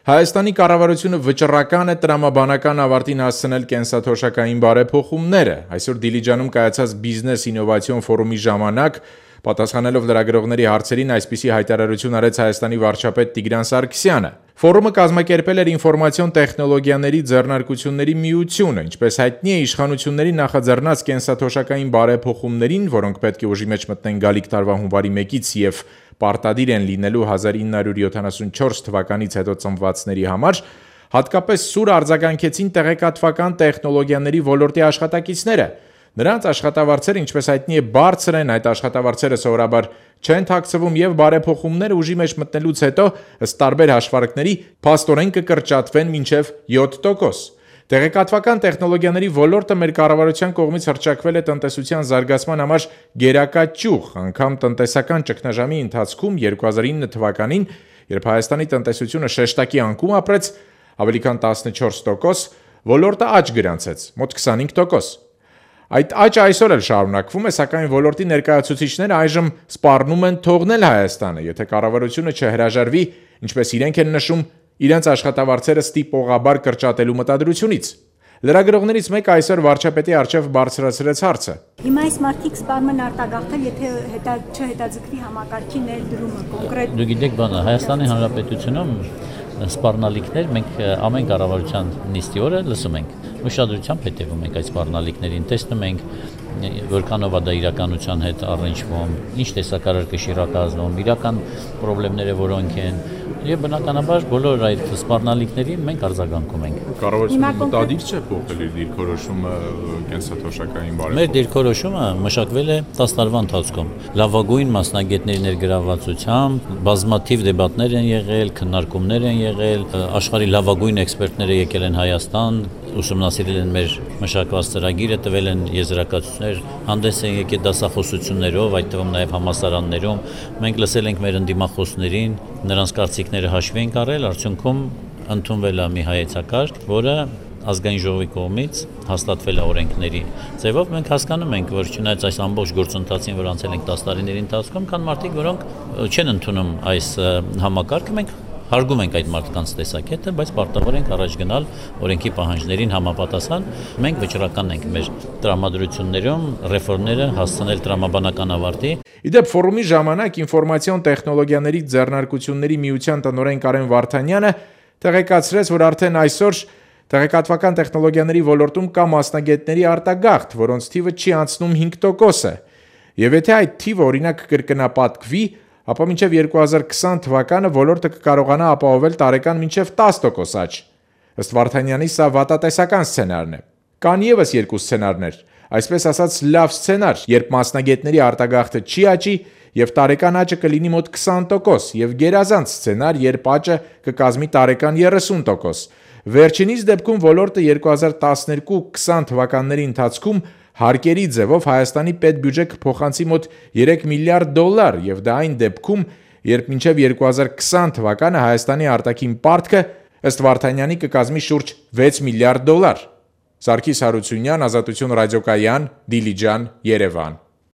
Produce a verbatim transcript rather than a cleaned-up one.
Հայաստանի կառավարությունը վճռական է տրամաբանական ավարտին հասցնել կենսաթոշակային բարեփոխումները։ Այսօր Դիլիջանում կայացած բիզնես ինովացիոն ֆորումի ժամանակ պատասխանելով լրագրողների հարցերին այսպիսի հայտարարություն արեց Հայաստանի վարչապետ Տիգրան Սարգսյանը։ Ֆորումը կազմակերպել էր ինֆորմացիոն տեխնոլոգիաների ձեռնարկությունների միությունը, ինչպես հայտնի է իշխանությունների նախաձեռնած կենսաթոշակային բարեփոխումներին, որոնք պետք է ուժի մեջ մտնեն գալիք տարվա հունվարի մեկից եւ պարտադիր են լինելու հազար ինը հարյուր յոթանասունչորս թվականից հետո ծնվածների համար, հատկապես սուր արձագանքեցին տեղեկատվական տեխնոլոգիաների ոլորտի աշխատակիցները։ Նրանց աշխատավարձերը, ինչպես հայտնի է, բարձր են, այդ աշխատավարձերը սովորաբար չեն թաքցվում եւ բարեփոխումները ուժի մեջ մտնելուց հետո ըստ տարբեր հաշվարկների փաստորեն կկրճատվեն մինչեւ յոթ տոկոս։ Տեղեկատվական տեխնոլոգիաների ոլորտը մեր կառավարության կողմից հռչակվել է տնտեսության զարգացման համար գերակա ճյուղ, անգամ տնտեսական ճգնաժամի ընթացքում երկու հազար ինը թվականին, երբ Հայաստանի տնտեսությունը շեշտակի անկում ապրեց, ավելի քան տասնչորս տոկոս, ոլորտը աճ գրանցեց, մոտ քսանհինգ տոկոս։ Այդ աճը այսօր էլ շարունակվում է, սակայն ոլորտի ներկայացուցիչները այժմ սպառնում են թողնել Հայաստանը, եթե կառավարությունը չհրաժարվի, ինչպես իրենք են նշում, իրենց աշխատավարձերը ստիպողաբար կրճատելու մտադրությունից։ Լրագրողներից մեկը այսօր վարչապետի առջև բարձրացրեց հարցը։ Հիմա այս մարդիկ սպառում են արտագաղթել, եթե հետա չհետաձգվի համակարգի ներդրումը կոնկրետ։ Դուք գիտեք, բանը Հայաստանի Հանրապետությունում սպառնալիքներ մենք ամեն կառավարության նիստի օրը լսում ենք, ուշադրությամբ հետևում ենք այդ սպառնալիքներին, տեսնում ենք որքանով է դա իրականության հետ առնչվում, ինչ տեսակարար կշիռակազդվում, իրական խնդիրները որոնք են, եւ բնականաբար բոլոր այդ սպառնալիքներին մենք արձագանքում ենք։ Կառավարությունը մտադիր չէ փոխել իր դիրքորոշումը կենսաթոշակային բարեփոխումների։ Մեր դիրքորոշումը մշակվել է տասը տարվա ընթացքում։ Լավագույն մասնագետների ներգրավվածությամբ բազմաթիվ դեբատներ են եղել, քննարկումներ են եղել, աշխարհի լավագույն էքսպերտները եկել են Հայաստան, ուսումնասիրել են մեր մշակված ծրագիրը, տվել են եզրակացություններ, հանդես են եկել դասախոսություններով, այդ թվում նաև համալսարաններում։ Մենք լսել ենք մեր ընդդիմախոսներին, նրանց կարծիքները հաշվի ենք առել, արդյունքում ընդունվել է մի հայեցակարգ, որը ազգային ժողովի կողմից հաստատվել է օրենքների ձևով։ Մենք հասկանում ենք, որ չնայած այս ամբողջ գործընթացին, որ անցել ենք տասը տարիների ընթացքում, կան մարդիկ, որոնք չեն ընդունում այս համակարգը, մենք հարգում ենք այդ մարդկանց տեսակետը, բայց պարտավոր ենք առաջ գնալ օրենքի պահանջներին համապատասխան։ Մենք վճռական ենք մեր տրամադրություններում ռեֆորմները հասցնել տրամաբանական ավարտի։ Իդեպ ֆորումի ժամանակ ինֆորմացիոն տեխնոլոգիաների ձեռնարկությունների միության տնօրեն Կարեն Վարդանյանը տեղեկացրեց, որ արդեն այսօր տեղեկատվական տեխնոլոգիաների ոլորտում կա մասնագետների արտագաղթ, որոնց թիվը չի անցնում հինգ տոկոսը։ Եվ եթե այդ թիվը օրինակ կրկնապատկվի, ապա մինչև երկու հազար քսան թվականը ոլորտը կկարողանա ապահովել տարեկան մինչև տասը տոկոս աճ։ Ըստ Վարդանյանի սա վատատեսական սցենարն է։ Կան ևս երկու սցենարներ, այսպես ասած լավ սցենար, երբ մասնագետների արտագաղթը չի աճի եւ տարեկան աճը կլինի մոտ քսան տոկոս, եւ գերազանց սցենար, երբ աճը կկազմի տարեկան երեսուն տոկոս։ Վերջինիս դեպքում ոլորտը երկու հազար տասներկու քսան թվականների ընթացքում հարկերի ձևով Հայաստանի պետբյուջե կփոխանցի մոտ երեք միլիարդ դոլար եւ դա այն դեպքում, երբ մինչեւ երկու հազար քսան թվականը Հայաստանի արտաքին պարտքը ըստ Վարդանյանի կկազմի շուրջ վեց միլիարդ դոլար։ Սարգիս Հարությունյան, Ազատություն ռադիոկայան, Դիլիջան, Երևան։